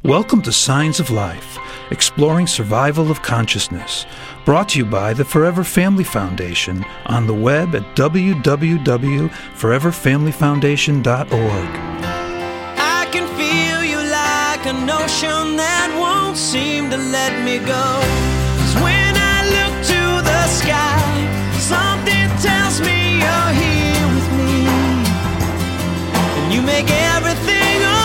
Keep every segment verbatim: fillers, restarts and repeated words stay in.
Welcome to Signs of Life, exploring survival of consciousness, brought to you by the Forever Family Foundation on the web at w w w dot forever family foundation dot org. I can feel you like an ocean that won't seem to let me go. 'Cause when I look to the sky, something tells me you're here with me, and you make everything alright.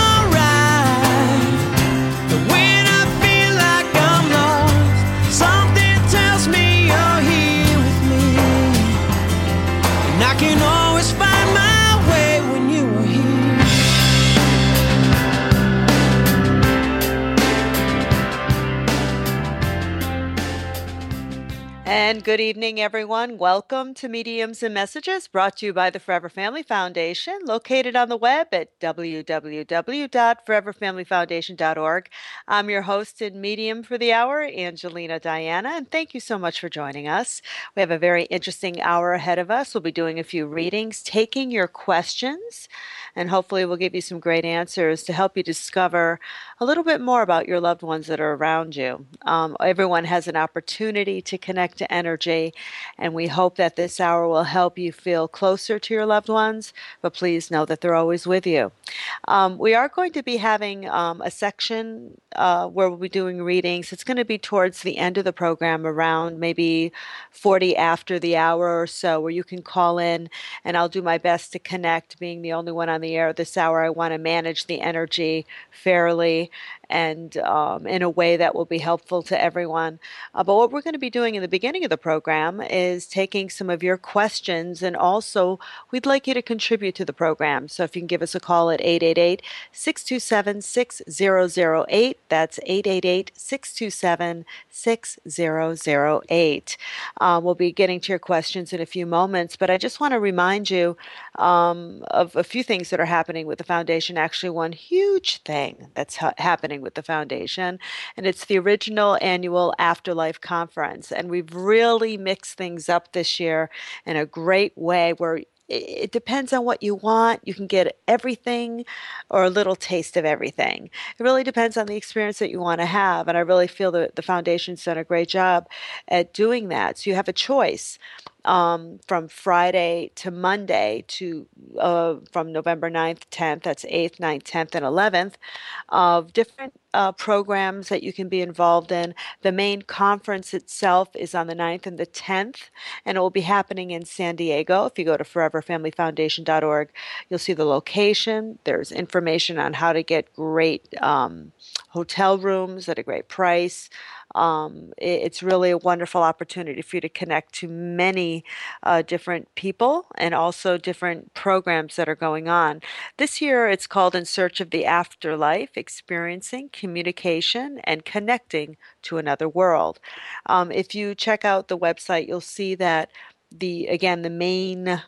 But when I feel like I'm lost, something tells me you're here with me, and I can always find my way when you are here. And good evening, everyone. Welcome to Mediums and Messages, brought to you by the Forever Family Foundation, located on the web at w w w dot forever family foundation dot org. I'm your host and medium for the hour, Angelina Diana, and thank you so much for joining us. We have a very interesting hour ahead of us. We'll be doing a few readings, taking your questions, and hopefully we'll give you some great answers to help you discover a little bit more about your loved ones that are around you. Um, everyone has an opportunity to connect to energy, and we hope that this hour will help you feel closer to your loved ones, but please know that they're always with you. Um, we are going to be having um, a section uh, where we'll be doing readings. It's going to be towards the end of the program, around maybe forty after the hour or so, where you can call in, and I'll do my best to connect. Being the only one on the air this hour, I want to manage the energy fairly and um, in a way that will be helpful to everyone. Uh, but what we're going to be doing in the beginning of the program is taking some of your questions, and also we'd like you to contribute to the program. So if you can give us a call at eight eight eight, six two seven, six zero zero eight, that's eight eight eight, six two seven, six zero zero eight. Um, we'll be getting to your questions in a few moments, but I just want to remind you um, of a few things that are happening with the foundation. Actually, one huge thing that's ha- happening with the foundation, and it's the original annual Afterlife Conference. And we've really mixed things up this year in a great way, where it depends on what you want. You can get everything or a little taste of everything. It really depends on the experience that you want to have. And I really feel that the foundation's done a great job at doing that. So you have a choice um, from Friday to Monday, to uh, from November ninth, tenth, that's eighth, ninth, tenth, and eleventh, of different uh, programs that you can be involved in. The main conference itself is on the ninth and the tenth, and it will be happening in San Diego. If you go to forever family foundation dot org, you'll see the location. There's information on how to get great um, hotel rooms at a great price. Um, it, it's really a wonderful opportunity for you to connect to many uh, different people, and also different programs that are going on. This year it's called In Search of the Afterlife, Experiencing Communication and Connecting to Another World. Um, if you check out the website, you'll see that the again the main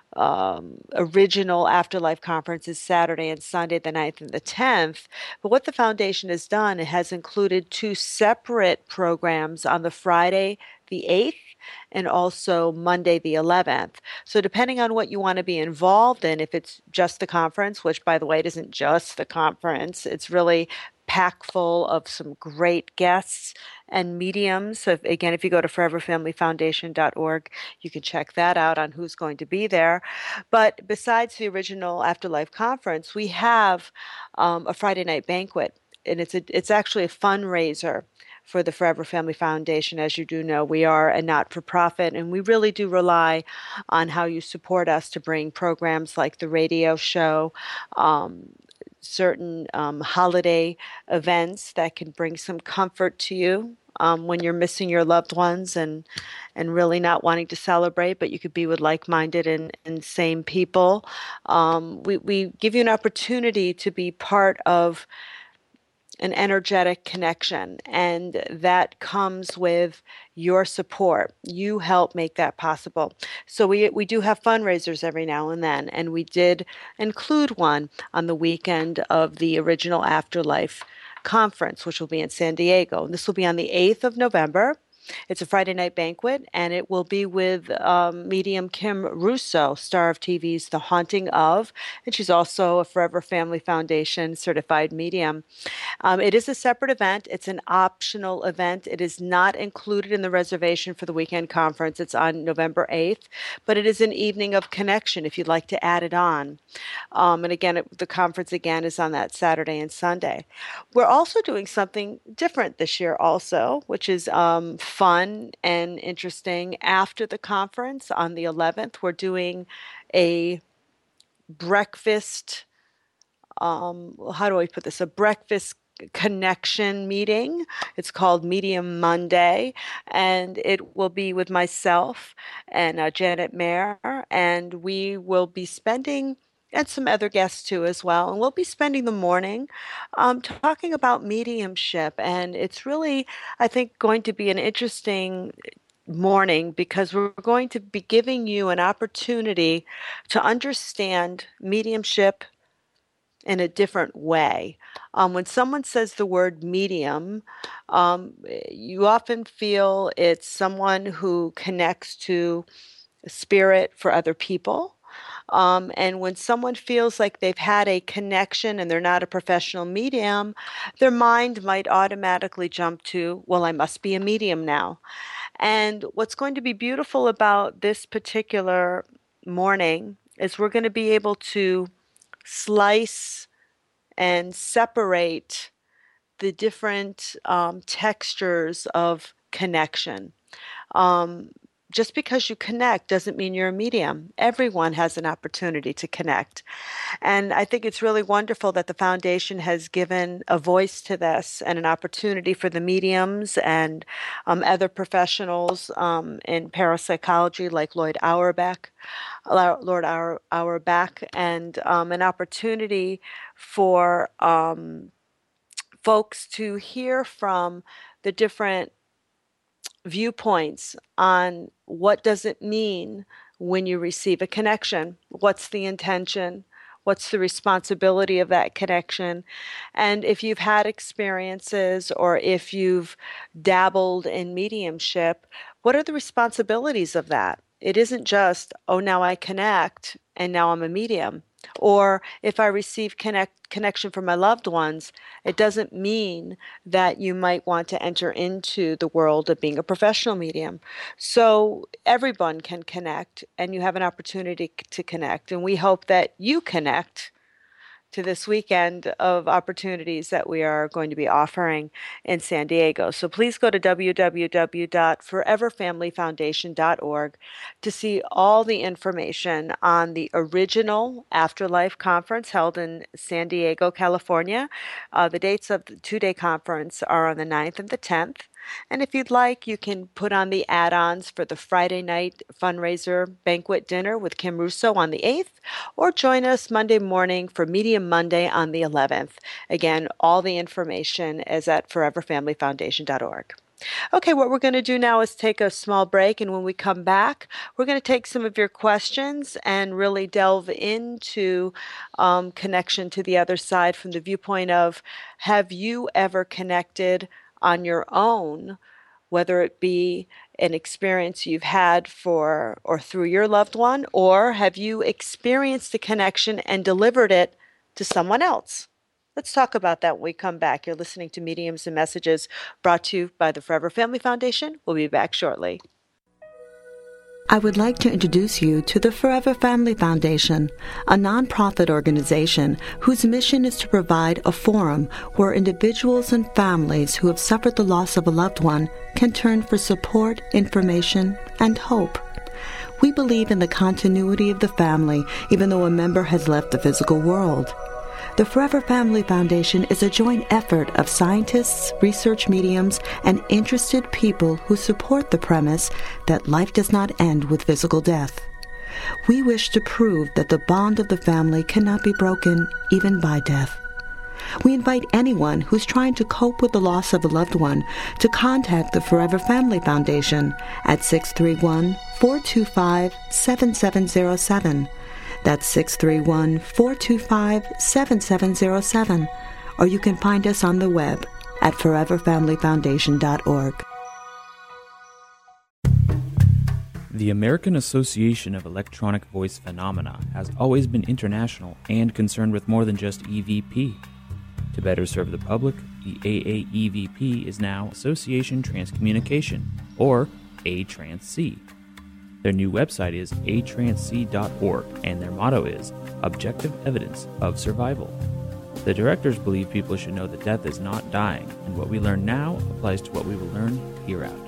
um, original Afterlife Conference is Saturday and Sunday, the ninth and the tenth. But what the foundation has done, it has included two separate programs on the Friday, the eighth, and also Monday, the eleventh. So depending on what you want to be involved in, if it's just the conference, which, by the way, it isn't just the conference, it's really packed full of some great guests and mediums. So if, again, if you go to forever family foundation dot org, you can check that out on who's going to be there. But besides the original Afterlife Conference, we have um, a Friday night banquet, and it's a, it's actually a fundraiser for the Forever Family Foundation. As you do know, we are a not-for-profit, and we really do rely on how you support us to bring programs like the radio show, um, certain um, holiday events that can bring some comfort to you um, when you're missing your loved ones and and really not wanting to celebrate, but you could be with like-minded and, and same people. Um, we, we give you an opportunity to be part of an energetic connection, and that comes with your support. You help make that possible. So we we do have fundraisers every now and then, and we did include one on the weekend of the original Afterlife Conference, which will be in San Diego. And this will be on the eighth of November. It's a Friday night banquet, and it will be with um, medium Kim Russo, star of T V's The Haunting of, and she's also a Forever Family Foundation certified medium. Um, it is a separate event. It's an optional event. It is not included in the reservation for the weekend conference. It's on November eighth, but it is an evening of connection if you'd like to add it on. Um, and again, it, the conference again is on that Saturday and Sunday. We're also doing something different this year also, which is um, fun and interesting. After the conference on the eleventh, we're doing a breakfast, um, how do I put this, a breakfast connection meeting. It's called Medium Monday, and it will be with myself and uh, Janet Mayer, and we will be spending, and some other guests too as well, and we'll be spending the morning um, talking about mediumship, and it's really, I think, going to be an interesting morning because we're going to be giving you an opportunity to understand mediumship in a different way. Um, when someone says the word medium, um, you often feel it's someone who connects to spirit for other people. Um, and when someone feels like they've had a connection and they're not a professional medium, their mind might automatically jump to, well, I must be a medium now. And what's going to be beautiful about this particular morning is we're going to be able to slice and separate the different um, textures of connection. Um, just because you connect doesn't mean you're a medium. Everyone has an opportunity to connect. And I think it's really wonderful that the foundation has given a voice to this and an opportunity for the mediums and um, other professionals um, in parapsychology like Lloyd Auerbach, Lord Auer, Auerbach, and um, an opportunity for um, folks to hear from the different viewpoints on what does it mean when you receive a connection, what's the intention, what's the responsibility of that connection, and if you've had experiences or if you've dabbled in mediumship, what are the responsibilities of that? It isn't just, oh, now I connect and now I'm a medium. Or if I receive connect, connection from my loved ones, it doesn't mean that you might want to enter into the world of being a professional medium. So everyone can connect, and you have an opportunity to connect. And we hope that you connect to this weekend of opportunities that we are going to be offering in San Diego. So please go to w w w dot forever family foundation dot org to see all the information on the original Afterlife Conference held in San Diego, California. Uh, the dates of the two-day conference are on the ninth and the tenth. And if you'd like, you can put on the add-ons for the Friday night fundraiser banquet dinner with Kim Russo on the eighth, or join us Monday morning for Medium Monday on the eleventh. Again, all the information is at forever family foundation dot org. Okay, what we're going to do now is take a small break, and when we come back, we're going to take some of your questions and really delve into um, connection to the other side from the viewpoint of, have you ever connected on your own, whether it be an experience you've had for or through your loved one, or have you experienced a connection and delivered it to someone else? Let's talk about that when we come back. You're listening to Mediums and Messages, brought to you by the Forever Family Foundation. We'll be back shortly. I would like to introduce you to the Forever Family Foundation, a nonprofit organization whose mission is to provide a forum where individuals and families who have suffered the loss of a loved one can turn for support, information, and hope. We believe in the continuity of the family, even though a member has left the physical world. The Forever Family Foundation is a joint effort of scientists, research mediums, and interested people who support the premise that life does not end with physical death. We wish to prove that the bond of the family cannot be broken even by death. We invite anyone who's trying to cope with the loss of a loved one to contact the Forever Family Foundation at six three one, four two five, seven seven zero seven. That's six three one, four two five, seven seven zero seven. Or you can find us on the web at forever family foundation dot org. The American Association of Electronic Voice Phenomena has always been international and concerned with more than just E V P. To better serve the public, the A A E V P is now Association Transcommunication, or A Trans C. Their new website is a trans c dot org, and their motto is Objective Evidence of Survival. The directors believe people should know that death is not dying, and what we learn now applies to what we will learn hereafter.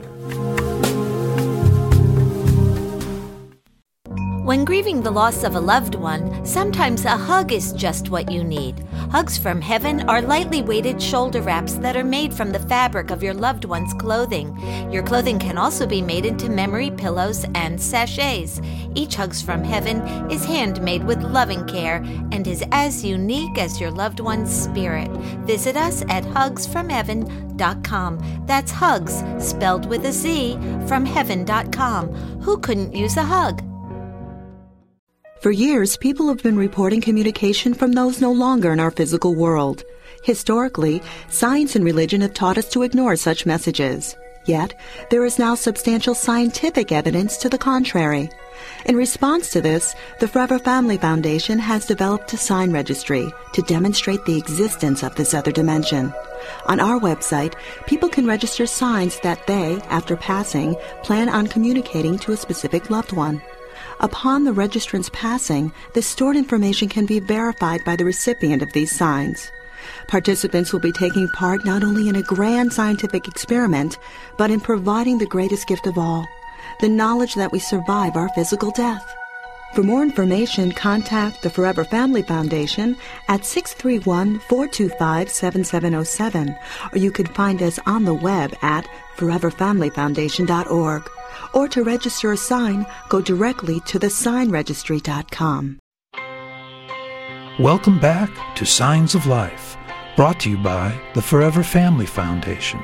When grieving the loss of a loved one, sometimes a hug is just what you need. Hugs from Heaven are lightly weighted shoulder wraps that are made from the fabric of your loved one's clothing. Your clothing can also be made into memory pillows and sachets. Each Hugs from Heaven is handmade with loving care and is as unique as your loved one's spirit. Visit us at hugs from heaven dot com. That's hugs, spelled with a Z, from heaven dot com. Who couldn't use a hug? For years, people have been reporting communication from those no longer in our physical world. Historically, science and religion have taught us to ignore such messages. Yet, there is now substantial scientific evidence to the contrary. In response to this, the Forever Family Foundation has developed a sign registry to demonstrate the existence of this other dimension. On our website, people can register signs that they, after passing, plan on communicating to a specific loved one. Upon the registrant's passing, the stored information can be verified by the recipient of these signs. Participants will be taking part not only in a grand scientific experiment, but in providing the greatest gift of all, the knowledge that we survive our physical death. For more information, contact the Forever Family Foundation at six three one, four two five, seven seven zero seven, or you can find us on the web at forever family foundation dot org. Or to register a sign, go directly to the sign registry dot com. Welcome back to Signs of Life, brought to you by the Forever Family Foundation.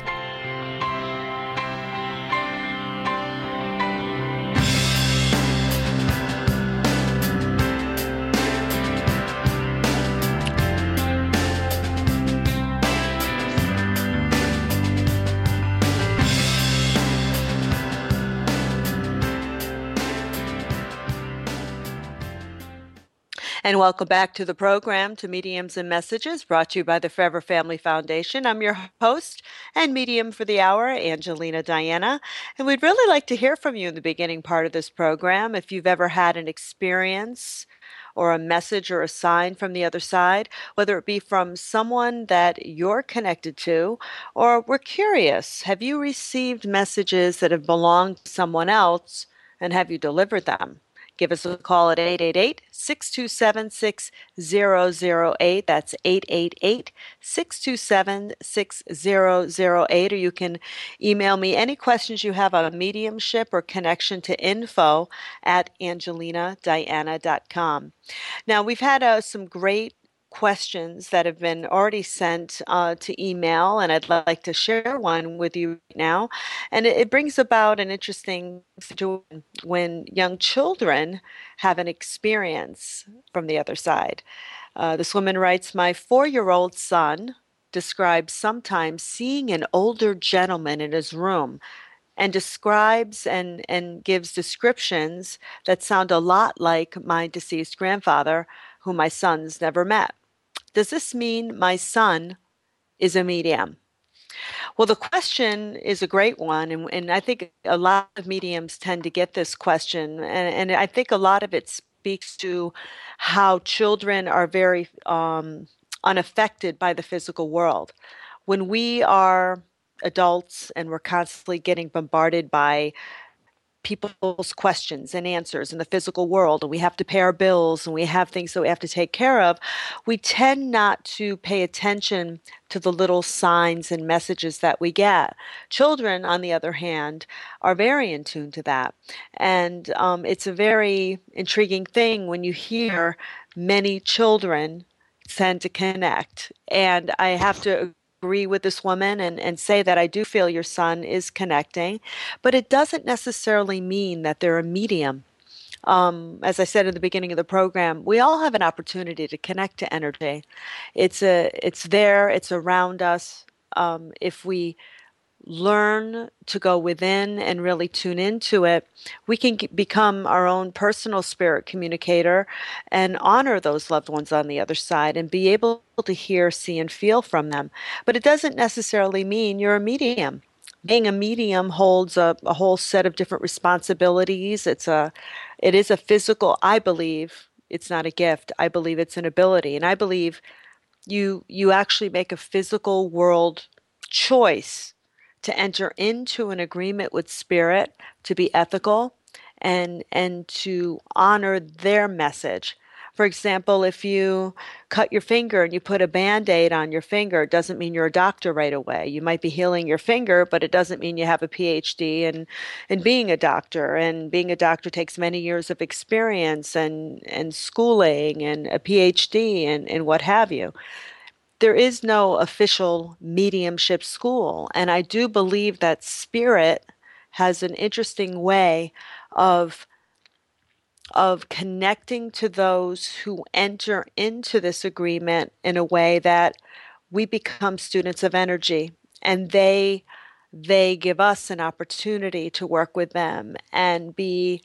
And welcome back to the program, to Mediums and Messages, brought to you by the Forever Family Foundation. I'm your host and medium for the hour, Angelina Diana. And we'd really like to hear from you in the beginning part of this program. If you've ever had an experience or a message or a sign from the other side, whether it be from someone that you're connected to, or we're curious, have you received messages that have belonged to someone else, and have you delivered them? Give us a call at eight eight eight, six two seven, six zero zero eight. That's eight eight eight, six two seven, six zero zero eight. Or you can email me any questions you have on mediumship or connection to info at angelina diana dot com. Now, we've had uh, some great questions that have been already sent uh, to email, and I'd like to share one with you right now. And it, it brings about an interesting situation when young children have an experience from the other side. Uh, this woman writes, "My four-year-old son describes sometimes seeing an older gentleman in his room, and describes and, and gives descriptions that sound a lot like my deceased grandfather, whom my sons never met. Does this mean my son is a medium?" Well, the question is a great one, and, and I think a lot of mediums tend to get this question, and, and I think a lot of it speaks to how children are very um, unaffected by the physical world. When we are adults and we're constantly getting bombarded by people's questions and answers in the physical world, and we have to pay our bills and we have things that we have to take care of, we tend not to pay attention to the little signs and messages that we get. Children, on the other hand, are very in tune to that. And um, it's a very intriguing thing when you hear many children tend to connect. And I have to agree with this woman and, and say that I do feel your son is connecting, but it doesn't necessarily mean that they're a medium. Um, as I said at the beginning of the program, we all have an opportunity to connect to energy. It's a, it's there, it's around us. Um, if we learn to go within and really tune into it, we can g- become our own personal spirit communicator and honor those loved ones on the other side and be able to hear, see, and feel from them. But it doesn't necessarily mean you're a medium. Being a medium holds a, a whole set of different responsibilities. It's a, it is a physical, I believe, it's not a gift. I believe it's an ability. And I believe you you actually make a physical world choice to enter into an agreement with spirit, to be ethical and and to honor their message. For example, if you cut your finger and you put a band-aid on your finger, it doesn't mean you're a doctor right away. You might be healing your finger, but it doesn't mean you have a P H D in, in being a doctor. And being a doctor takes many years of experience and, and schooling and a P H D and, and what have you. There is no official mediumship school. And I do believe that spirit has an interesting way of of connecting to those who enter into this agreement in a way that we become students of energy, and they they give us an opportunity to work with them and be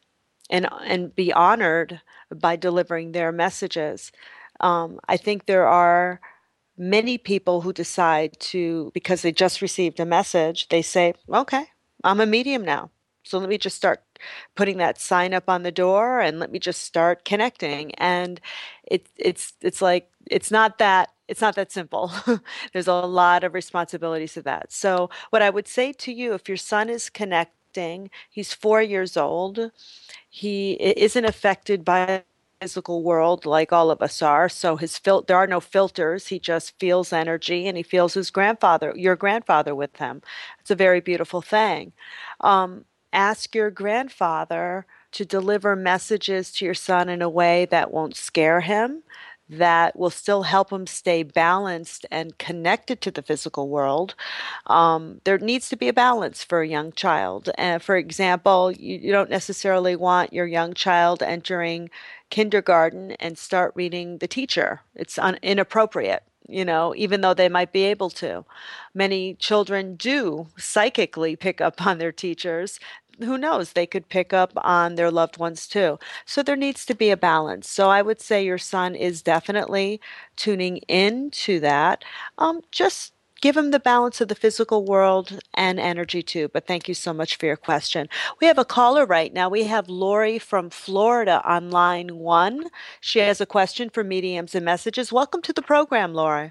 and and be honored by delivering their messages. Um, I think there are many people who decide to, because they just received a message, they say, okay, I'm a medium now. So let me just start putting that sign up on the door and let me just start connecting. And it, it's it's like it's not that it's not that simple. There's a lot of responsibilities to that. So what I would say to you, if your son is connecting, he's four years old, he isn't affected by physical world like all of us are. So his fil- there are no filters. He just feels energy and he feels his grandfather, your grandfather with him. It's a very beautiful thing. Um, ask your grandfather to deliver messages to your son in a way that won't scare him, that will still help him stay balanced and connected to the physical world. Um, there needs to be a balance for a young child. Uh, for example, you, you don't necessarily want your young child entering kindergarten and start reading the teacher. It's un- inappropriate. You know, even though they might be able to. Many children do psychically pick up on their teachers. Who knows? They could pick up on their loved ones too. So there needs to be a balance. So I would say your son is definitely tuning into that. Um, just give him the balance of the physical world and energy too. But thank you so much for your question. We have a caller right now. We have Lori from Florida on line one. She has a question for mediums and messages. Welcome to the program, Lori.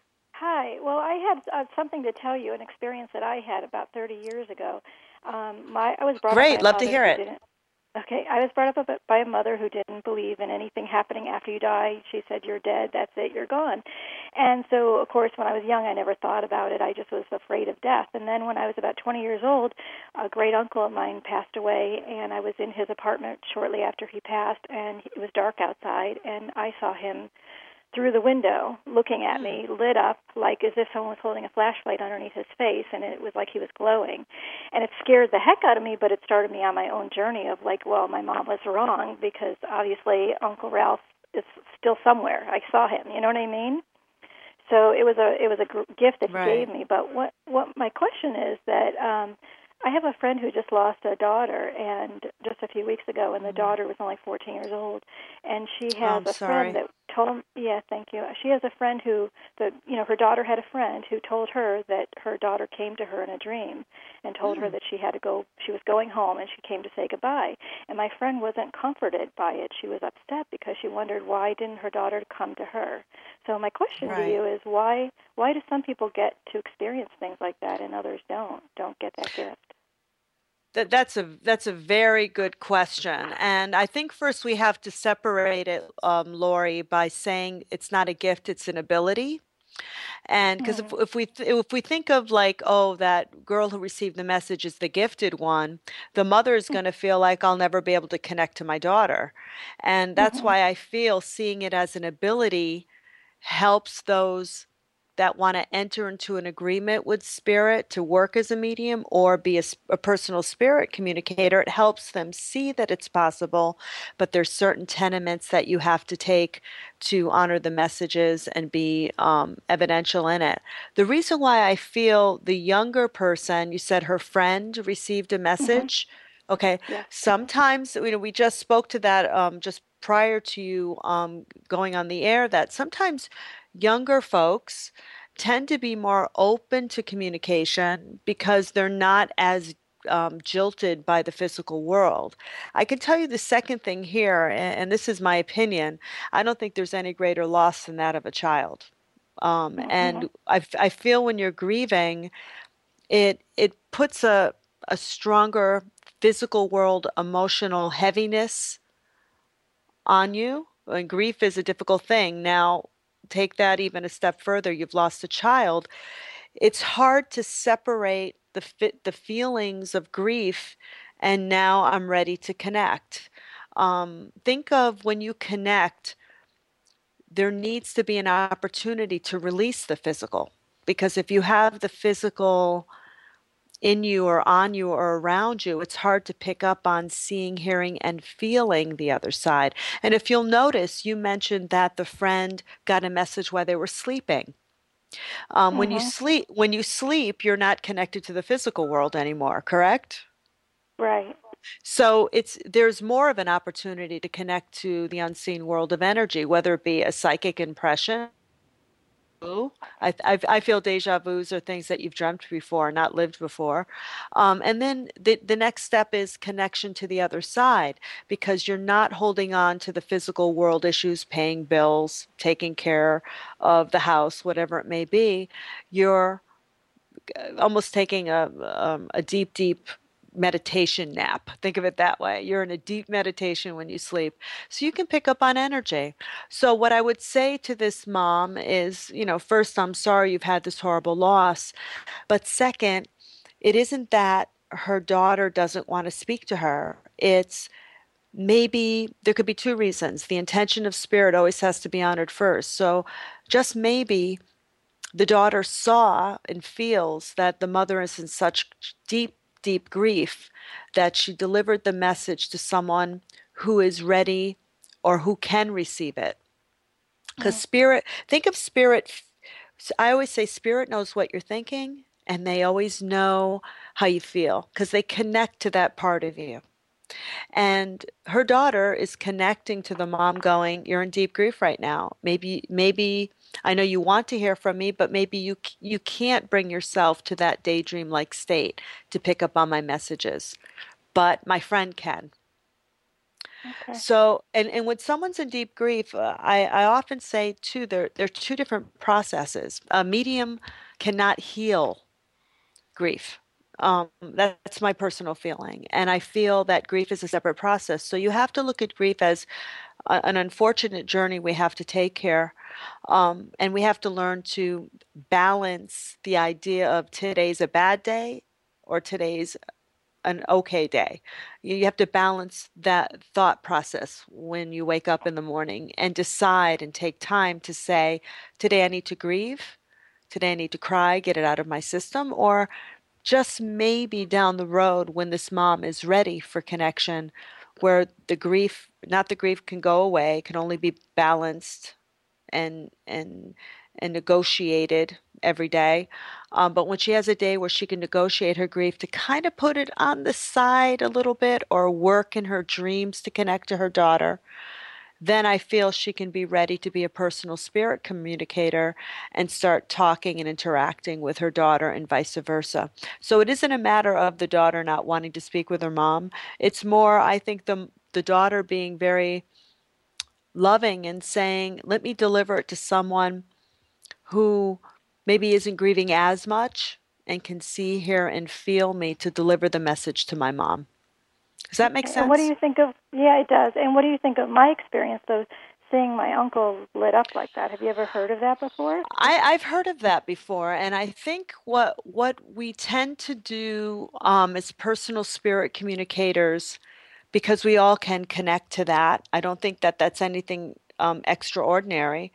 Hi. Well, I had uh, something to tell you, an experience that I had about thirty years ago. Um, my I was brought Great. up by Love a to mother hear who it. didn't. Okay, I was brought up by a mother who didn't believe in anything happening after you die. She said, "You're dead. That's it. You're gone." And so, of course, when I was young, I never thought about it. I just was afraid of death. And then when I was about twenty years old, a great uncle of mine passed away, and I was in his apartment shortly after he passed, and it was dark outside, and I saw him through the window looking at me, lit up like as if someone was holding a flashlight underneath his face, and it was like he was glowing. And it scared the heck out of me, but it started me on my own journey of like, well, my mom was wrong because obviously Uncle Ralph is still somewhere. I saw him, you know what I mean? So it was a it was a gr- gift that he Right. gave me. But what what my question is that um, I have a friend who just lost a daughter, and just a few weeks ago, and the daughter was only fourteen years old, and she Oh, has I'm a sorry. friend that told, yeah, thank you. She has a friend who, the you know, her daughter had a friend who told her that her daughter came to her in a dream and told her that she had to go, she was going home, and she came to say goodbye. And my friend wasn't comforted by it. She was upset because she wondered why didn't her daughter come to her. So my question Right. to you is why why do some people get to experience things like that and others don't don't get that gift? That, that's a that's a very good question, and I think first we have to separate it, um, Lori, by saying it's not a gift; it's an ability. And because if Hmm. if we th- if we think of like, oh, that girl who received the message is the gifted one, the mother is going to feel like I'll never be able to connect to my daughter, and that's Hmm. why I feel seeing it as an ability helps those that want to enter into an agreement with spirit to work as a medium or be a, a personal spirit communicator, it helps them see that it's possible, but there's certain tenements that you have to take to honor the messages and be um, evidential in it. The reason why I feel the younger person, you said her friend received a message. Mm-hmm. Okay. Yeah. Sometimes, you know, we just spoke to that um, just prior to you um, going on the air, that sometimes younger folks tend to be more open to communication because they're not as um, jilted by the physical world. I can tell you the second thing here, and, and this is my opinion. I don't think there's any greater loss than that of a child. Um, Mm-hmm. and I, I feel when you're grieving, it it puts a a stronger physical world emotional heaviness on you. And grief is a difficult thing. Now, take that even a step further. You've lost a child. It's hard to separate the fit, the feelings of grief, and now I'm ready to connect. Um, think of when you connect, there needs to be an opportunity to release the physical. Because if you have the physical in you or on you or around you, it's hard to pick up on seeing, hearing, and feeling the other side. And if you'll notice, you mentioned that the friend got a message while they were sleeping. Um, mm-hmm. When you sleep, when you sleep, you're not connected to the physical world anymore, correct? Right. So it's there's more of an opportunity to connect to the unseen world of energy, whether it be a psychic impression. I, I, I feel deja vus are things that you've dreamt before, not lived before. Um, and then the, the next step is connection to the other side, because you're not holding on to the physical world issues, paying bills, taking care of the house, whatever it may be. You're almost taking a, um, a deep, deep meditation nap. Think of it that way. You're in a deep meditation when you sleep. So you can pick up on energy. So what I would say to this mom is, you know, first, I'm sorry you've had this horrible loss. But second, it isn't that her daughter doesn't want to speak to her. It's maybe there could be two reasons. The intention of spirit always has to be honored first. So just maybe the daughter saw and feels that the mother is in such deep deep grief that she delivered the message to someone who is ready or who can receive it. Because mm-hmm. spirit, think of spirit. I always say spirit knows what you're thinking, and they always know how you feel because they connect to that part of you. And her daughter is connecting to the mom going, you're in deep grief right now. Maybe, maybe I know you want to hear from me, but maybe you you can't bring yourself to that daydream-like state to pick up on my messages. But my friend can. Okay. So, and, and when someone's in deep grief, uh, I, I often say, too, there, there are two different processes. A medium cannot heal grief. Um, that's my personal feeling. And I feel that grief is a separate process. So you have to look at grief as a, an unfortunate journey we have to take here. Um, and we have to learn to balance the idea of today's a bad day or today's an okay day. You have to balance that thought process when you wake up in the morning and decide and take time to say, today I need to grieve. Today I need to cry, get it out of my system, or just maybe down the road when this mom is ready for connection, where the grief, not the grief can go away, can only be balanced and and and negotiated every day. Um, but when she has a day where she can negotiate her grief to kind of put it on the side a little bit or work in her dreams to connect to her daughter, then I feel she can be ready to be a personal spirit communicator and start talking and interacting with her daughter and vice versa. So it isn't a matter of the daughter not wanting to speak with her mom. It's more, I think, the the daughter being very loving and saying, let me deliver it to someone who maybe isn't grieving as much and can see, hear, and feel me to deliver the message to my mom. Does that make sense? And what do you think of, yeah, it does. And what do you think of my experience of seeing my uncle lit up like that? Have you ever heard of that before? I, I've heard of that before. And I think what what we tend to do um, as personal spirit communicators, because we all can connect to that, I don't think that that's anything um, extraordinary.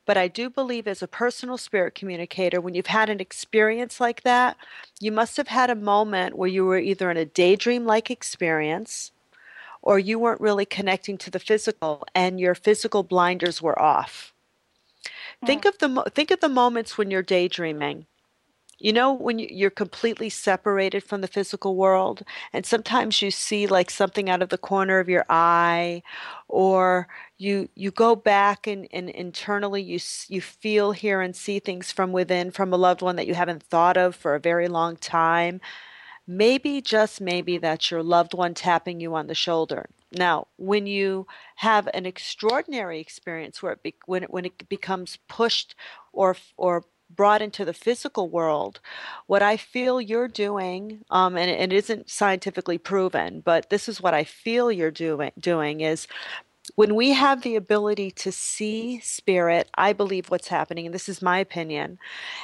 But I do believe as a personal spirit communicator, when you've had an experience like that, you must have had a moment where you were either in a daydream-like experience or you weren't really connecting to the physical and your physical blinders were off. Think Mm. of the mo- think of the moments when you're daydreaming. You know, when you, you're completely separated from the physical world, and sometimes you see like something out of the corner of your eye, or you you go back and, and internally you s- you feel, hear, and see things from within from a loved one that you haven't thought of for a very long time. Maybe, just maybe, that's your loved one tapping you on the shoulder. Now, when you have an extraordinary experience where it be, when it, when it becomes pushed or or brought into the physical world, what I feel you're doing, um, and it isn't scientifically proven, but this is what I feel you're doing doing is when we have the ability to see spirit. I believe what's happening, and this is my opinion,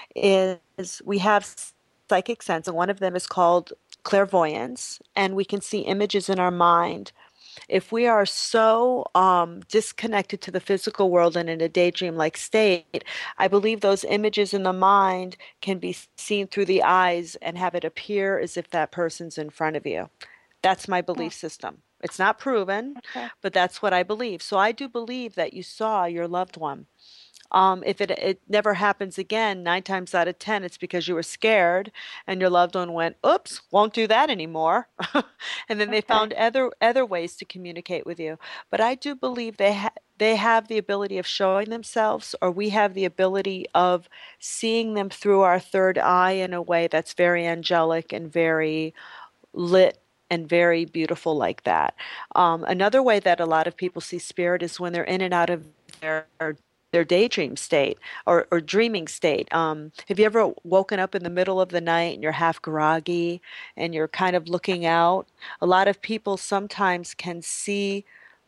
is we have psychic sense, and one of them is called clairvoyance, and we can see images in our mind. If we are so um, disconnected to the physical world and in a daydream like state, I believe those images in the mind can be seen through the eyes and have it appear as if that person's in front of you. That's my Mm. belief system. It's not proven, Okay. but that's what I believe. So I do believe that you saw your loved one. Um, if it it never happens again, nine times out of ten, it's because you were scared and your loved one went, "Oops, won't do that anymore," and then they Okay. found other other ways to communicate with you. But I do believe they ha- they have the ability of showing themselves, or we have the ability of seeing them through our third eye in a way that's very angelic and very lit and very beautiful like that. Um, another way that a lot of people see spirit is when they're in and out of their their daydream state or, or dreaming state. Um, have you ever woken up in the middle of the night and you're half groggy and you're kind of looking out? A lot of people sometimes can see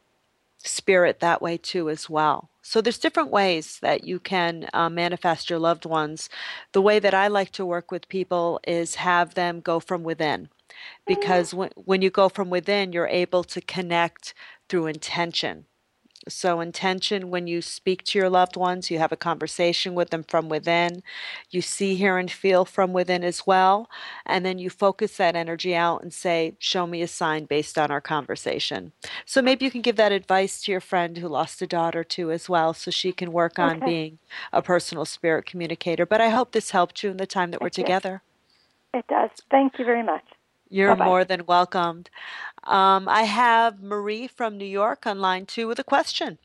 spirit that way too as well. So there's different ways that you can uh, manifest your loved ones. The way that I like to work with people is have them go from within, because when when you go from within, you're able to connect through intention. So, intention, when you speak to your loved ones, you have a conversation with them from within. You see, hear, and feel from within as well. And then you focus that energy out and say, "Show me a sign based on our conversation." So, maybe you can give that advice to your friend who lost a daughter too, as well, so she can work on Okay. being a personal spirit communicator. But I hope this helped you in the time that we're It did. together. It does. Thank you very much. You're Bye-bye. more than welcomed. Um, I have Marie from New York on line two with a question.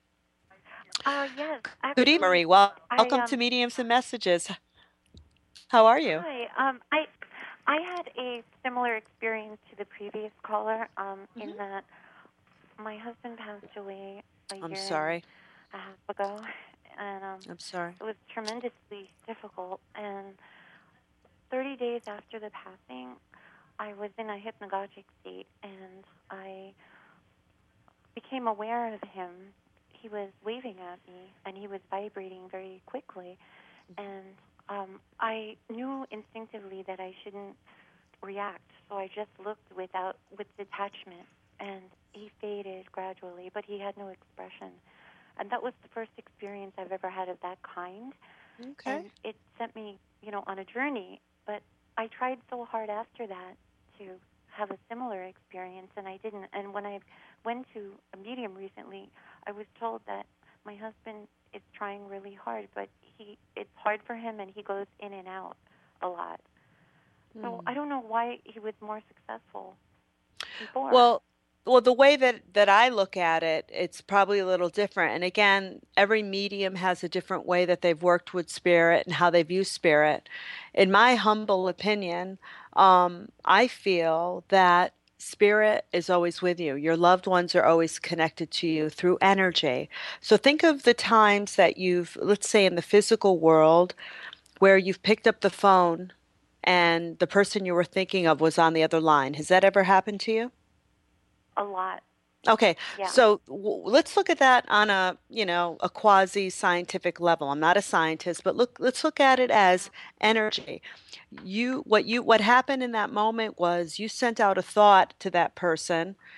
Uh, yes, Good evening, actually, Marie. Well, I welcome to um, Mediums and Messages. How are you? hi. Um, I I had a similar experience to the previous caller. Um, hmm in that my husband passed away a I'm year and sorry. a half ago, and um, I'm sorry. it was tremendously difficult. And thirty days after the passing, I was in a hypnagogic state, and I became aware of him. He was waving at me, and he was vibrating very quickly. And um, I knew instinctively that I shouldn't react, so I just looked without with detachment. And he faded gradually, but he had no expression. And that was the first experience I've ever had of that kind. Okay. And it sent me, you know, on a journey. But I tried so hard after that to have a similar experience, and I didn't. And when I went to a medium recently, I was told that my husband is trying really hard, but he it's hard for him, and he goes in and out a lot. So I don't know why he was more successful before. Well, well, the way that that I look at it, it's probably a little different. And again, every medium has a different way that they've worked with spirit and how they view spirit. In my humble opinion, um, I feel that spirit is always with you. Your loved ones are always connected to you through energy. So think of the times that you've, let's say in the physical world, where you've picked up the phone and the person you were thinking of was on the other line. Has that ever happened to you? A lot, Okay, yeah. so w- let's look at that on a, you know, a quasi-scientific level. I'm not a scientist, but look, let's look at it as energy. You, what you, what happened in that moment was you sent out a thought to that person,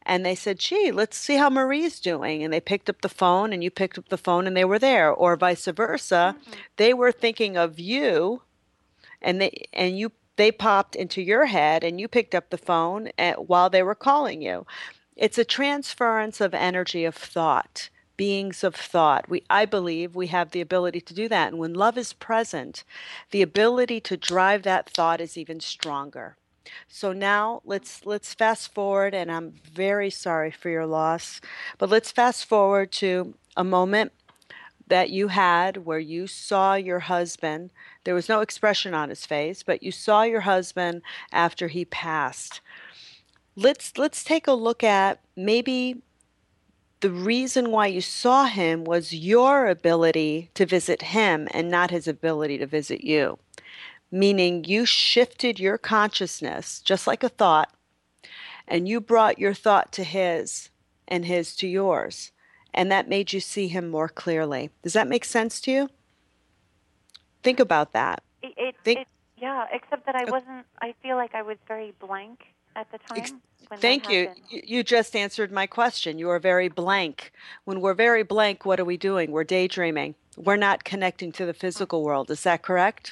and they said, gee, let's see how Marie's doing. And they picked up the phone, and you picked up the phone, and they were there. Or vice versa. Mm-hmm. They were thinking of you, and they and you they popped into your head, and you picked up the phone at, while they were calling you. It's a transference of energy of thought, beings of thought. We, I believe we have the ability to do that. And when love is present, the ability to drive that thought is even stronger. So now let's let's fast forward, and I'm very sorry for your loss, but let's fast forward to a moment that you had where you saw your husband. There was no expression on his face, but you saw your husband after he passed. Let's let's take a look at maybe the reason why you saw him was your ability to visit him and not his ability to visit you. Meaning you shifted your consciousness just like a thought, and you brought your thought to his and his to yours. And that made you see him more clearly. Does that make sense to you? Think about that. It, it, Think, it yeah, except that I wasn't, I feel like I was very blank at the time. Ex- when Thank that you. happened. You you just answered my question. You are very blank. When we're very blank, what are we doing? We're daydreaming. We're not connecting to the physical world. Is that correct?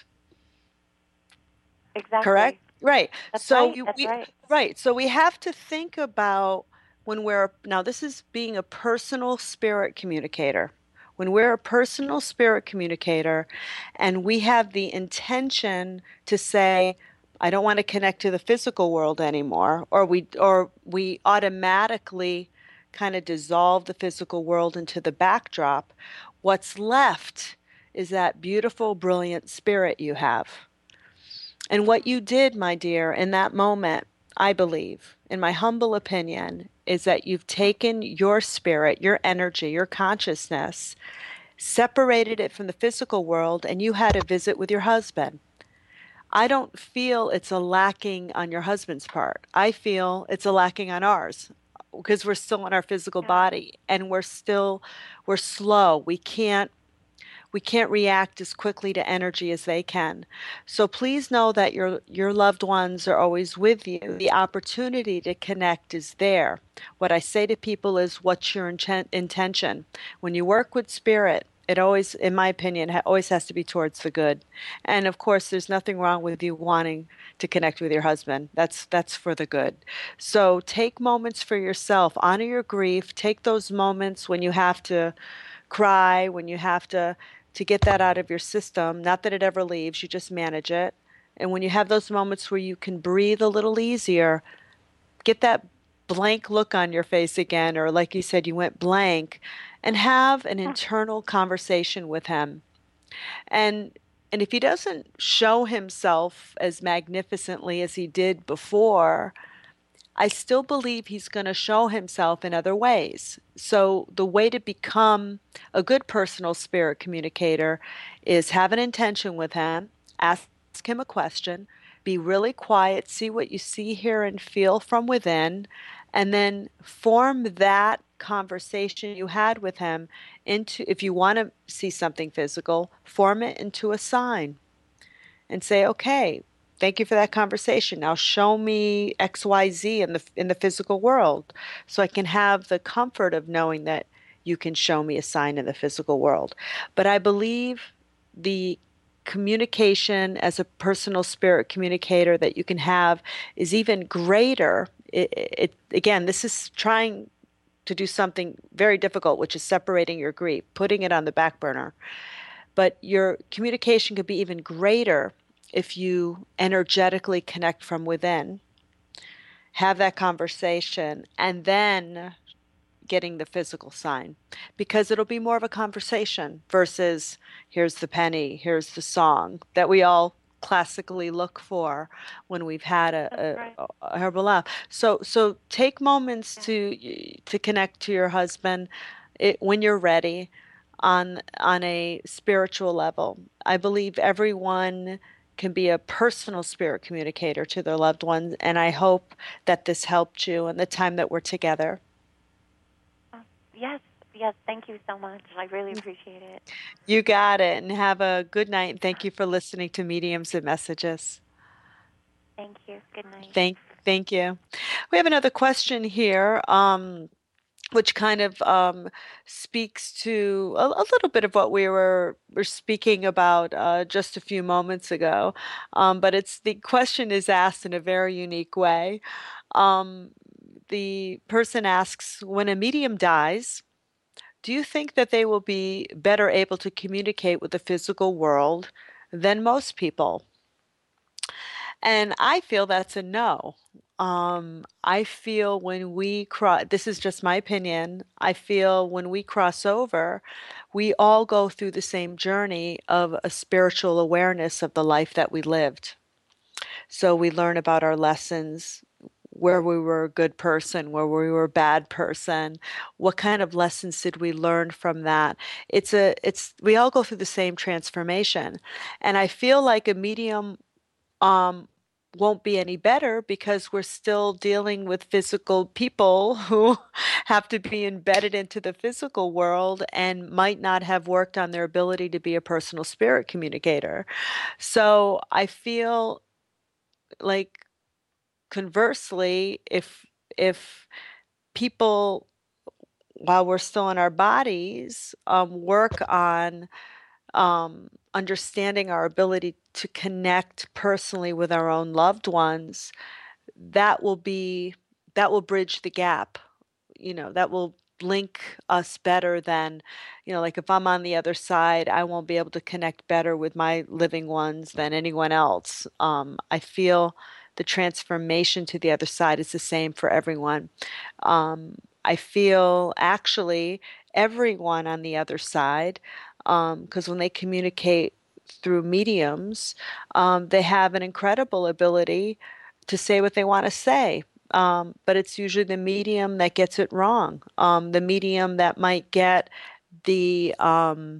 Exactly. Correct? Right. That's So right. you, That's we, right. right. So we have to think about when we're, now this is being a personal spirit communicator. When we're a personal spirit communicator and we have the intention to say, I don't want to connect to the physical world anymore, or we or we automatically kind of dissolve the physical world into the backdrop, what's left is that beautiful, brilliant spirit you have. And what you did, my dear, in that moment, I believe, in my humble opinion, is that you've taken your spirit, your energy, your consciousness, separated it from the physical world, and you had a visit with your husband. I don't feel it's a lacking on your husband's part. I feel it's a lacking on ours because we're still in our physical Yeah. body, and we're still, we're slow. We can't we can't react as quickly to energy as they can. So please know that your your loved ones are always with you. The opportunity to connect is there. What I say to people is, what's your inten- intention? When you work with spirit, it always, in my opinion, ha- always has to be towards the good. And of course, there's nothing wrong with you wanting to connect with your husband. That's that's for the good. So take moments for yourself. Honor your grief. Take those moments when you have to cry, when you have to to get that out of your system. Not that it ever leaves, you just manage it. And when you have those moments where you can breathe a little easier, get that blank look on your face again, or like you said, you went blank, and have an internal conversation with him. And and if he doesn't show himself as magnificently as he did before, I still believe he's going to show himself in other ways. So the way to become a good personal spirit communicator is have an intention with him, ask him a question, be really quiet, see what you see, hear, and feel from within, and then form that conversation you had with him into, if you want to see something physical, form it into a sign and say, okay, thank you for that conversation. Now show me X Y Z in the in the physical world, so I can have the comfort of knowing that you can show me a sign in the physical world. But I believe the communication as a personal spirit communicator that you can have is even greater. It, it again, this is trying to do something very difficult, which is separating your grief, putting it on the back burner. But your communication could be even greater if you energetically connect from within, have that conversation, and then getting the physical sign. Because it'll be more of a conversation versus here's the penny, here's the song that we all classically look for when we've had a, That's a, right. a horrible laugh. So so take moments to to connect to your husband it, when you're ready on on a spiritual level. I believe everyone can be a personal spirit communicator to their loved ones, and I hope that this helped you in the time that we're together. Uh, yes, yes. Thank you so much. I really appreciate it. You got it, and have a good night. Thank you for listening to Mediums and Messages. Thank you. Good night. Thank Thank you. We have another question here, um, which kind of um, speaks to a, a little bit of what we were, were speaking about uh, just a few moments ago. Um, but it's the question is asked in a very unique way. Um, the person asks, when a medium dies, do you think that they will be better able to communicate with the physical world than most people? And I feel that's a no. Um, I feel when we cross, this is just my opinion, I feel when we cross over, we all go through the same journey of a spiritual awareness of the life that we lived. So we learn about our lessons, where we were a good person, where we were a bad person, what kind of lessons did we learn from that? It's a, it's, we all go through the same transformation. And I feel like a medium um, won't be any better because we're still dealing with physical people who have to be embedded into the physical world and might not have worked on their ability to be a personal spirit communicator. So I feel like conversely, if if people while we're still in our bodies um, work on um, understanding our ability to connect personally with our own loved ones, that will be that will bridge the gap. You know, that will link us better than, you know, like if I'm on the other side, I won't be able to connect better with my living ones than anyone else. Um, I feel the transformation to the other side is the same for everyone. Um, I feel actually everyone on the other side, because when they communicate through mediums, um, they have an incredible ability to say what they want to say. Um, but it's usually the medium that gets it wrong. Um, the medium that might get the, um,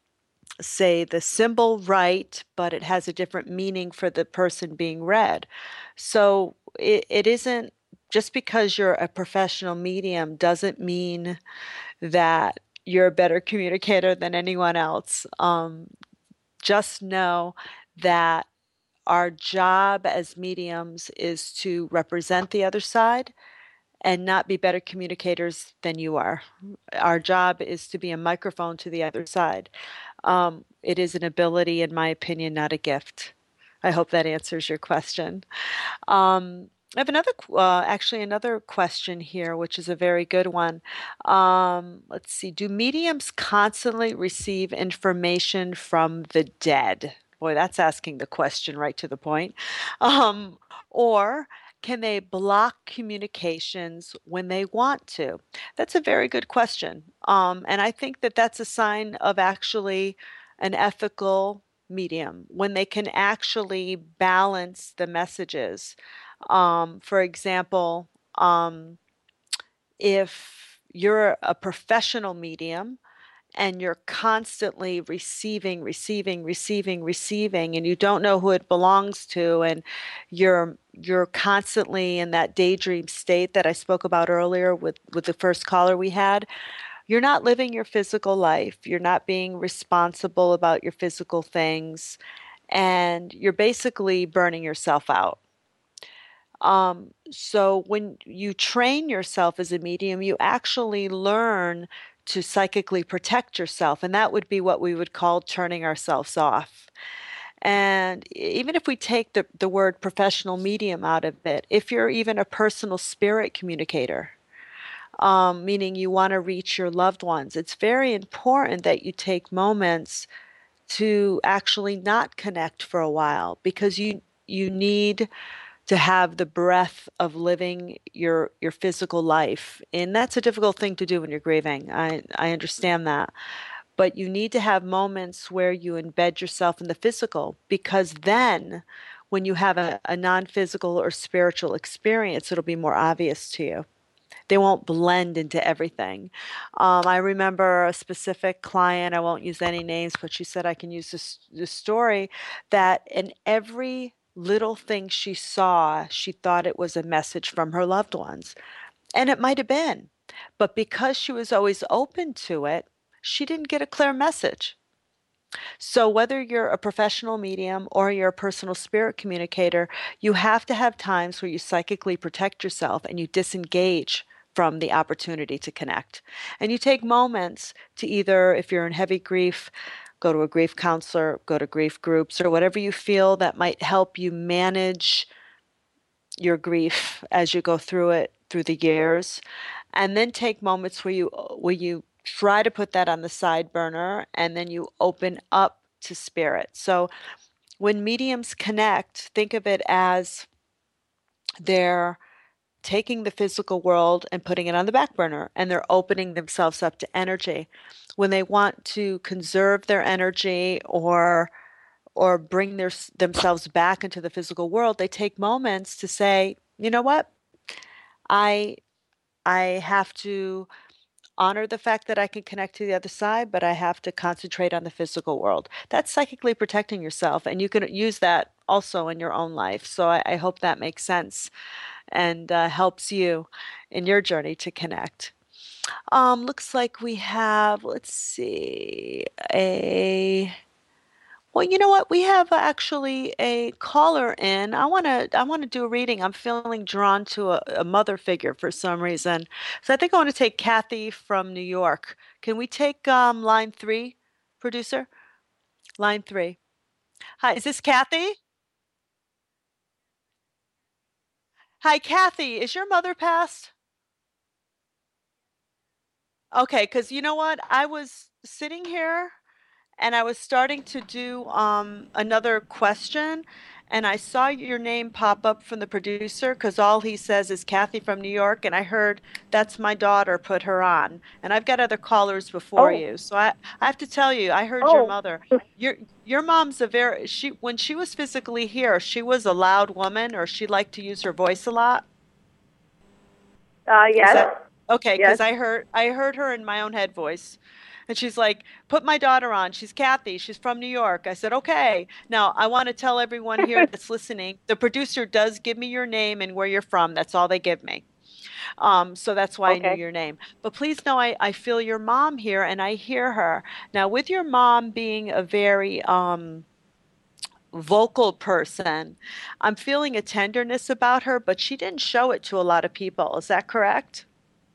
say, the symbol right, but it has a different meaning for the person being read. So it, it isn't just because you're a professional medium doesn't mean that you're a better communicator than anyone else. Um, just know that our job as mediums is to represent the other side and not be better communicators than you are. Our job is to be a microphone to the other side. Um, it is an ability, in my opinion, not a gift. I hope that answers your question. Um, I have another, uh, actually, another question here, which is a very good one. Um, let's see. Do mediums constantly receive information from the dead? Boy, that's asking the question right to the point. Um, or can they block communications when they want to? That's a very good question. Um, and I think that that's a sign of actually an ethical medium when they can actually balance the messages. Um, for example, um, if you're a professional medium and you're constantly receiving, receiving, receiving, receiving, and you don't know who it belongs to, and you're you're constantly in that daydream state that I spoke about earlier with, with the first caller we had, you're not living your physical life. You're not being responsible about your physical things, and you're basically burning yourself out. Um, so when you train yourself as a medium, you actually learn to psychically protect yourself, and that would be what we would call turning ourselves off. And even if we take the, the word professional medium out of it, if you're even a personal spirit communicator, um, meaning you want to reach your loved ones, it's very important that you take moments to actually not connect for a while because you you need to have the breath of living your your physical life. And that's a difficult thing to do when you're grieving. I, I understand that. But you need to have moments where you embed yourself in the physical because then when you have a, a non-physical or spiritual experience, it'll be more obvious to you. They won't blend into everything. Um, I remember a specific client, I won't use any names, but she said I can use this, this story that in every little thing she saw, she thought it was a message from her loved ones. And it might have been. But because she was always open to it, she didn't get a clear message. So, whether you're a professional medium or you're a personal spirit communicator, you have to have times where you psychically protect yourself and you disengage from the opportunity to connect. And you take moments to either, if you're in heavy grief, go to a grief counselor, go to grief groups, or whatever you feel that might help you manage your grief as you go through it through the years, and then take moments where you where you try to put that on the side burner and then you open up to spirit. So when mediums connect, think of it as they're taking the physical world and putting it on the back burner, and they're opening themselves up to energy. When they want to conserve their energy or or bring their themselves back into the physical world, they take moments to say, you know what, I I have to honor the fact that I can connect to the other side, but I have to concentrate on the physical world. That's psychically protecting yourself, and you can use that also in your own life. So I, I hope that makes sense and uh, helps you in your journey to connect. Um, looks like we have, let's see, a well, you know what? We have uh, actually a caller in. I want to I want to do a reading. I'm feeling drawn to a, a mother figure for some reason. So I think I want to take Kathy from New York. Can we take um, line three, producer? Line three. Hi, is this Kathy? Hi, Kathy. Is your mother passed? Okay, because you know what? I was sitting here and I was starting to do um, another question, and I saw your name pop up from the producer because all he says is Kathy from New York, and I heard that's my daughter, put her on. And I've got other callers before Oh, you, so I, I have to tell you, I heard your oh, mother. Your your mom's a very she when she was physically here, she was a loud woman, or she liked to use her voice a lot. uh, Is yes, that okay? yes. Because I heard I heard her in my own head voice. And she's like, put my daughter on. She's Kathy. She's from New York. I said, okay. Now, I want to tell everyone here that's listening, the producer does give me your name and where you're from. That's all they give me. Um, so that's why I knew Okay. your name. But please know I, I feel your mom here and I hear her. Now, with your mom being a very um, vocal person, I'm feeling a tenderness about her, but she didn't show it to a lot of people. Is that correct?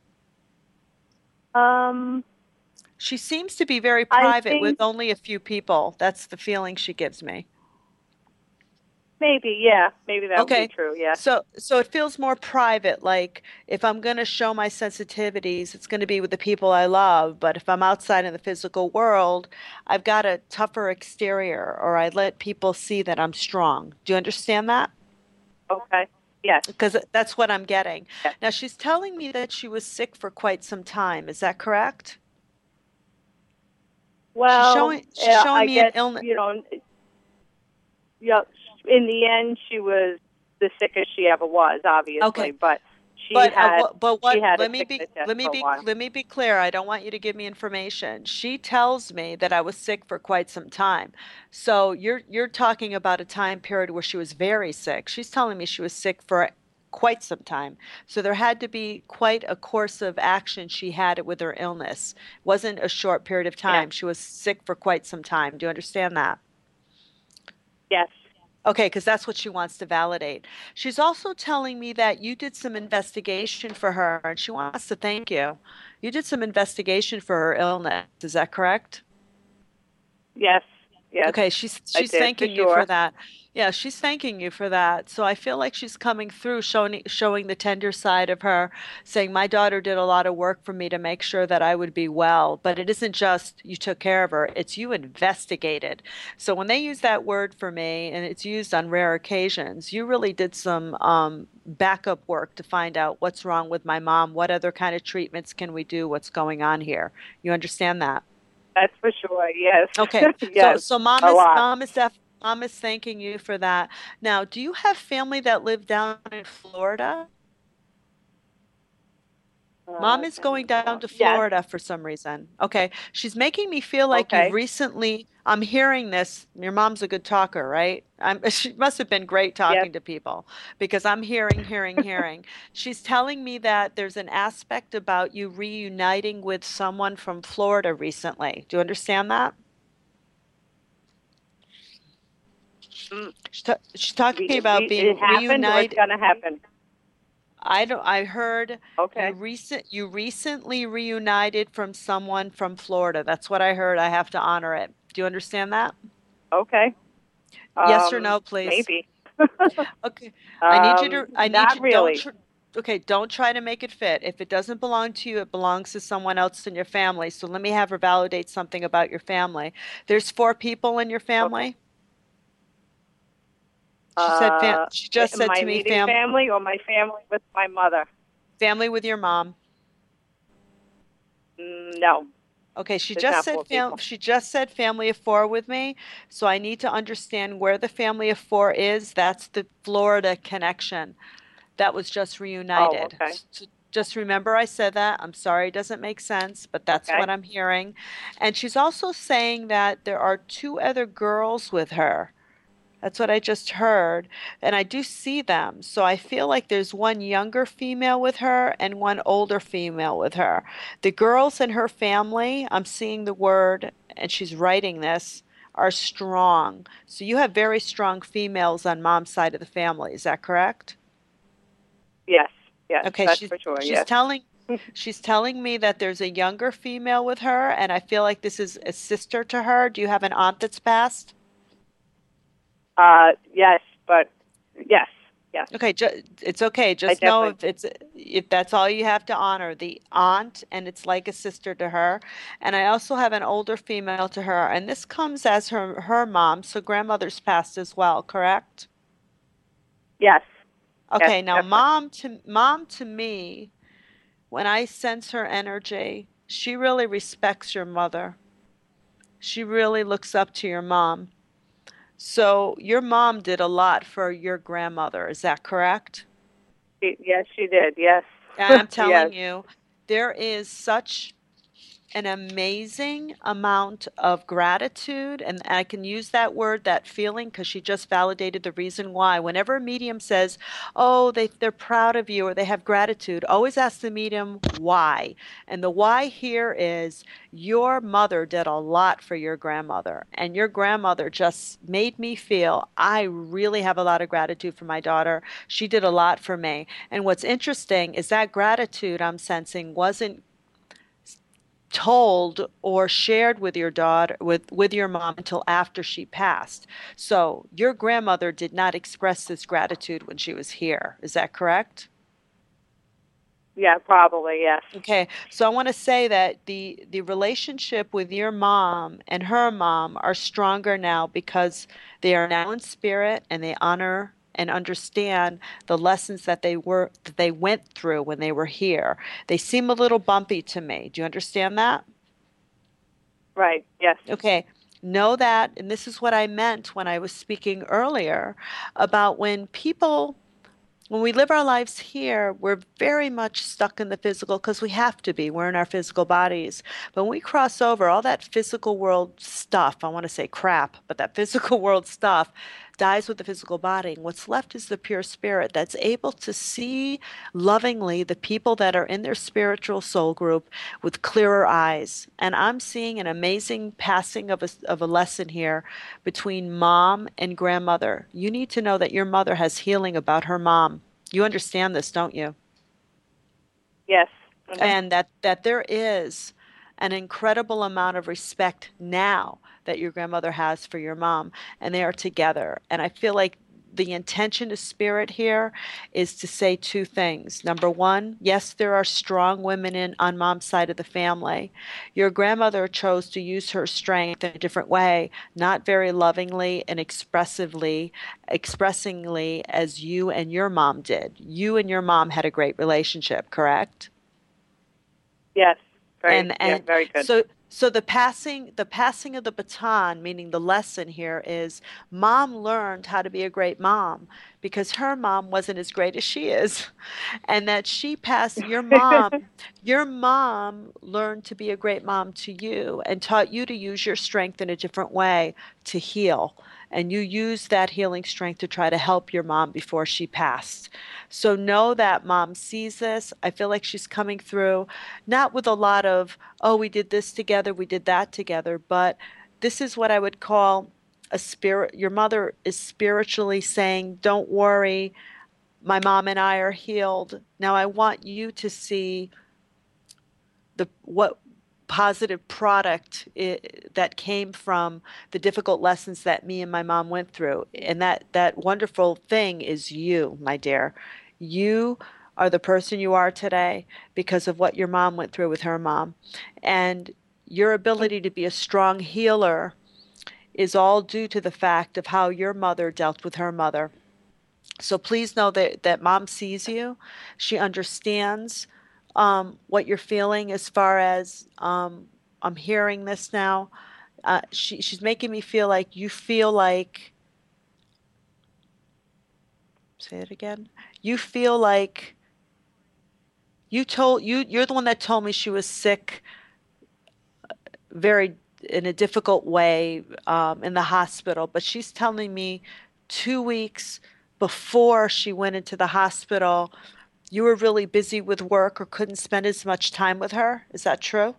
Um, She seems to be very I private with think only a few people. That's the feeling she gives me. maybe, yeah, maybe that would be Okay. true. Yes. So so it feels more private, like if I'm going to show my sensitivities, it's going to be with the people I love, but if I'm outside in the physical world, I've got a tougher exterior or I let people see that I'm strong. Do you understand that? Okay. Yes. Because that's what I'm getting. Yes. Now she's telling me that she was sick for quite some time. Is that correct? She's Well, showing she's uh, showing I me an guess illness. you know. Yeah. In the end, she was the sickest she ever was, obviously, Okay. but she But uh, had what, but she what? had a Let me be sickness test let me for a be while. let me be clear. I don't want you to give me information. She tells me that I was sick for quite some time. So you're you're talking about a time period where she was very sick. She's telling me she was sick for quite some time. So there had to be quite a course of action she had with her illness. It wasn't a short period of Yes. time. She was sick for quite some time. Do you understand that? Yes. Okay, because that's what she wants to validate. She's also telling me that you did some investigation for her and she wants to thank you. You did some investigation for her illness. Is that correct? Yes. Yes. Okay, she's I she's did for thanking you for sure. that. Yeah, she's thanking you for that. So I feel like she's coming through showing showing the tender side of her, saying my daughter did a lot of work for me to make sure that I would be well. But it isn't just you took care of her, it's you investigated. So when they use that word for me, and it's used on rare occasions, you really did some um, backup work to find out what's wrong with my mom, what other kind of treatments can we do, what's going on here. You understand that? That's for sure. Yes. Okay. So Yes. so mom A is lot. mom is def mom is thanking you for that. Now, do you have family that live down in Florida? Uh, Mom is down going in down Florida. to Yes. Florida for some reason. Okay. She's making me feel like you've Okay. recently, I'm hearing this. Your mom's a good talker, right? I'm, she must have been great Yes. talking to people because I'm hearing, hearing, hearing. She's telling me that there's an aspect about you reuniting with someone from Florida recently. Do you understand that? Mm. She's, ta- she's talking We, about we, being it happened or it's reunited. going to happen? I don't. I heard Okay. you recent you recently reunited from someone from Florida. That's what I heard. I have to honor it. Do you understand that? Okay. Yes or Um, no, please. maybe. Okay. I need you um, to. I need not you. Don't. really. Tr- okay. Don't try to make it fit. If it doesn't belong to you, it belongs to someone else in your family. So let me have her validate something about your family. There's four people in your Okay. family. She said. Fam- Uh, she just said my to me, immediate "Fam, family or my family with my mother? family with your mom." Mm, no, Okay, she there's just not said four fam- people. she just said family of four with me, so I need to understand where the family of four is. That's the Florida connection that was just Oh, reunited. okay. So just remember I said that. I'm sorry it doesn't make sense, but that's Okay. what I'm hearing. And she's also saying that there are two other girls with her. That's what I just heard. And I do see them. So I feel like there's one younger female with her and one older female with her. The girls in her family, I'm seeing the word, and she's writing this, are strong. So you have very strong females on mom's side of the family. Is that correct? Yes, yes, Okay, that's she's for sure. she's Yes. telling she's telling me that there's a younger female with her, and I feel like this is a sister to her. Do you have an aunt that's passed? Uh, yes, but yes, yes. Okay, ju- it's okay. I Just know definitely. if it's if that's all you have to honor, the aunt, and it's like a sister to her. And I also have an older female to her, and this comes as her her mom, so grandmother's passed as well, correct? Yes, yes, Okay, now definitely. mom to mom to me, when I sense her energy, she really respects your mother. She really looks up to your mom. So your mom did a lot for your grandmother, is that correct? She, yes, she did. Yes, And I'm yes. telling you, there is such an amazing amount of gratitude. And I can use that word, that feeling, because she just validated the reason why. Whenever a medium says, oh, they, they're proud of you or they have gratitude, always ask the medium why. And the why here is your mother did a lot for your grandmother. And your grandmother just made me feel I really have a lot of gratitude for my daughter. She did a lot for me. And what's interesting is that gratitude I'm sensing wasn't told or shared with your daughter with with your mom until after she passed. So your grandmother did not express this gratitude when she was here. Is that correct? Yeah, probably. Yes. Okay, so I want to say that the the relationship with your mom and her mom are stronger now because they are now in spirit and they honor and understand the lessons that they were that they went through when they were here. They seem a little bumpy to me. Do you understand that? Right. Yes. Okay. Know that, and this is what I meant when I was speaking earlier about when people when we live our lives here, we're very much stuck in the physical because we have to be. We're in our physical bodies. But when we cross over, all that physical world stuff, I want to say crap, but that physical world stuff dies with the physical body. And what's left is the pure spirit that's able to see lovingly the people that are in their spiritual soul group with clearer eyes. And I'm seeing an amazing passing of a, of a lesson here between mom and grandmother. You need to know that your mother has healing about her mom. You understand this, don't you? Yes. Mhm. And that that there is an incredible amount of respect now that your grandmother has for your mom, and they are together. And I feel like the intention of spirit here is to say two things. Number one, yes, there are strong women in on mom's side of the family. Your grandmother chose to use her strength in a different way, not very lovingly and expressively, expressingly as you and your mom did. You and your mom had a great relationship, correct? Yes. Very. and Yeah. and Very good. so so the passing the passing of the baton, meaning the lesson here is mom learned how to be a great mom because her mom wasn't as great as she is, and that she passed your mom your mom learned to be a great mom to you and taught you to use your strength in a different way to heal, and you used that healing strength to try to help your mom before she passed. So know that mom sees this. I feel like she's coming through not with a lot of, oh, we did this together, we did that together, but this is what I would call a spirit, your mother is spiritually saying, don't worry, my mom and I are healed. Now I want you to see the what positive product I that came from the difficult lessons that me and my mom went through. And that that wonderful thing is you, my dear. You are the person you are today because of what your mom went through with her mom. And your ability to be a strong healer is all due to the fact of how your mother dealt with her mother. So please know that, that mom sees you. She understands um, what you're feeling as far as um, I'm hearing this now. Uh, she, she's making me feel like you feel like, say it again. You feel like you told you you're the one that told me she was sick very in a difficult way um, in the hospital, but she's telling me two weeks before she went into the hospital, you were really busy with work or couldn't spend as much time with her. Is that true?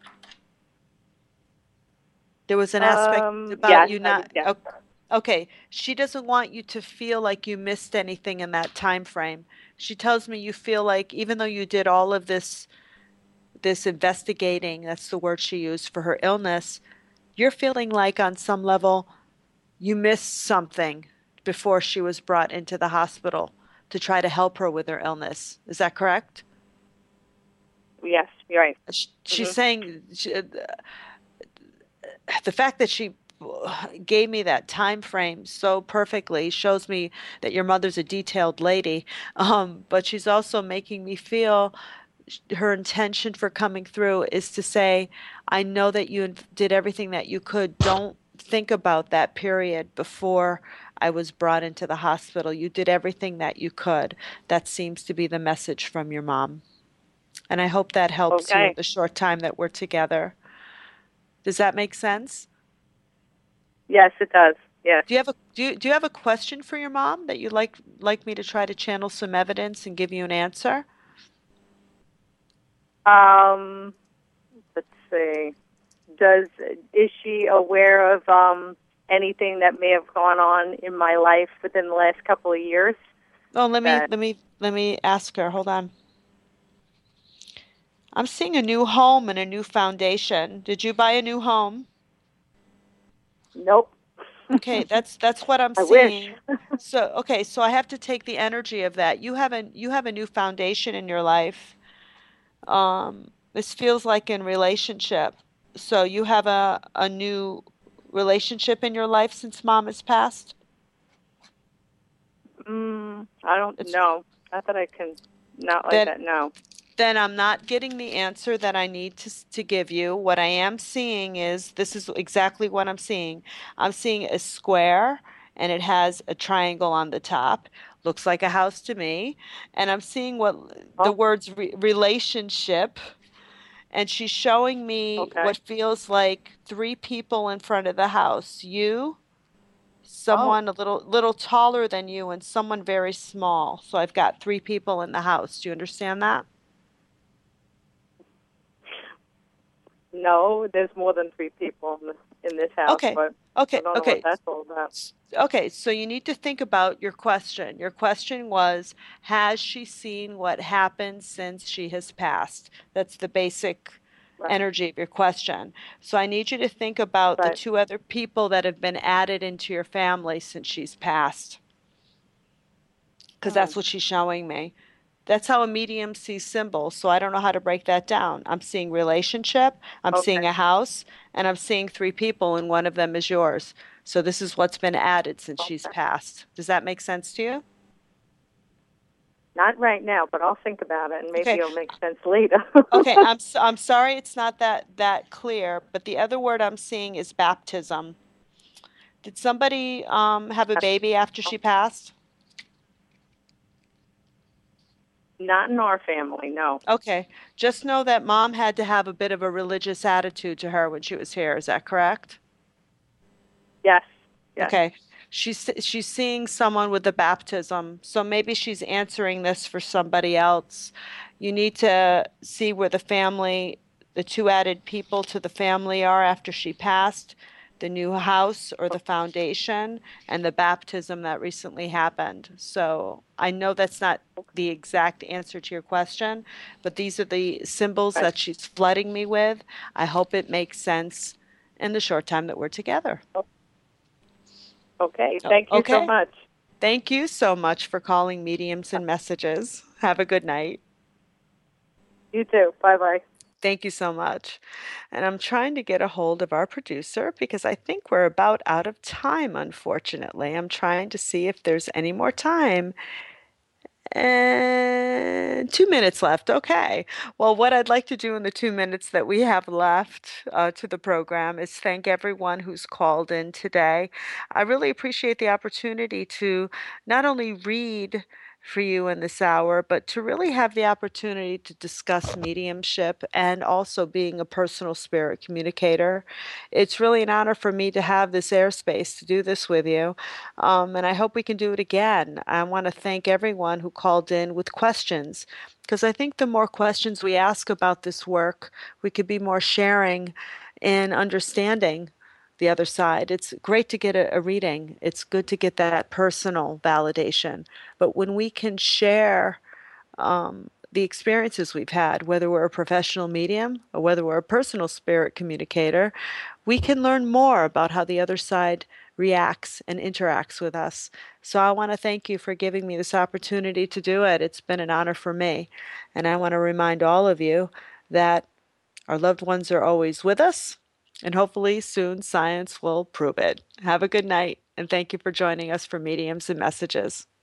There was an aspect Um, about yes, you I would not. guess. o- Okay, she doesn't want you to feel like you missed anything in that time frame. She tells me you feel like even though you did all of this this investigating, that's the word she used for her illness, you're feeling like on some level you missed something before she was brought into the hospital to try to help her with her illness. Is that correct? Yes, you're right. Sh- She's hmm saying she, uh, the fact that she gave me that time frame so perfectly shows me that your mother's a detailed lady. Um, but she's also making me feel her intention for coming through is to say, I know that you did everything that you could. Don't think about that period before I was brought into the hospital. You did everything that you could. That seems to be the message from your mom. And I hope that helps you in Okay. the short time that we're together. Does that make sense? Yes, it does. Yes. Do you have a do you, do you have a question for your mom that you'd like like me to try to channel some evidence and give you an answer? Um, let's see. Does is she aware of um, anything that may have gone on in my life within the last couple of years? Oh, let me That let me let me ask her. Hold on. I'm seeing a new home and a new foundation. Did you buy a new home? nope. Okay, that's that's what I'm I wish. seeing. So, okay, so I have to take the energy of that. You have a you have a new foundation in your life. Um, this feels like in relationship. So you have a a new relationship in your life since mom has passed? Mm, I don't It's know. Not that I can. Not like then that. No. then I'm not getting the answer that I need to s- to give you. What I am seeing is this is exactly what I'm seeing. I'm seeing a square and it has a triangle on the top. Looks like a house to me. And I'm seeing what the Oh, words re relationship, and she's showing me okay. what feels like three people in front of the house. You, Oh, someone a little little taller than you, and someone very small. So I've got three people in the house. Do you understand that? no. There's more than three people in this, in this house, Okay. but I Okay. don't know what Okay. that's all about. S- Okay. So you need to think about your question. Your question was, has she seen what happened since she has passed? That's the basic Right. energy of your question. So I need you to think about the Right. two other people that have been added into your family since she's passed, because Hmm. that's what she's showing me. That's how a medium sees symbols. So I don't know how to break that down. I'm seeing relationship, I'm seeing Okay. a house, and I'm seeing three people, and one of them is yours. So this is what's been added since she's Okay. passed. Does that make sense to you? Not right now, but I'll think about it, and maybe Okay. it'll make sense later. Okay, I'm s- I'm sorry it's not that that clear, but the other word I'm seeing is baptism. Did somebody um have a baby after she passed? Not in our family, no. Okay. Just know that mom had to have a bit of a religious attitude to her when she was here. Is that correct? Yes. Yes. Okay. She's she's seeing someone with the baptism. So maybe she's answering this for somebody else. You need to see where the family, the two added people to the family are after she passed. the new house or the foundation and the baptism that recently happened. So I know that's not the exact answer to your question, but these are the symbols that she's flooding me with. I hope it makes sense in the short time that we're together. Okay. Thank you okay. so much. Thank you so much for calling Mediums and Messages. Have a good night. You too. Bye-bye. Thank you so much. And I'm trying to get a hold of our producer because I think we're about out of time, unfortunately. I'm trying to see if there's any more time. And two minutes left. Okay. Well, what I'd like to do in the two minutes that we have left uh, to the program is thank everyone who's called in today. I really appreciate the opportunity to not only read for you in this hour, but to really have the opportunity to discuss mediumship and also being a personal spirit communicator. It's really an honor for me to have this airspace to do this with you, um, and I hope we can do it again. I want to thank everyone who called in with questions, because I think the more questions we ask about this work, we could be more sharing and understanding the other side. It's great to get a, a reading. It's good to get that personal validation. But when we can share um, the experiences we've had, whether we're a professional medium or whether we're a personal spirit communicator, we can learn more about how the other side reacts and interacts with us. So I want to thank you for giving me this opportunity to do it. It's been an honor for me. And I want to remind all of you that our loved ones are always with us. And hopefully soon science will prove it. Have a good night, and thank you for joining us for Mediums and Messages.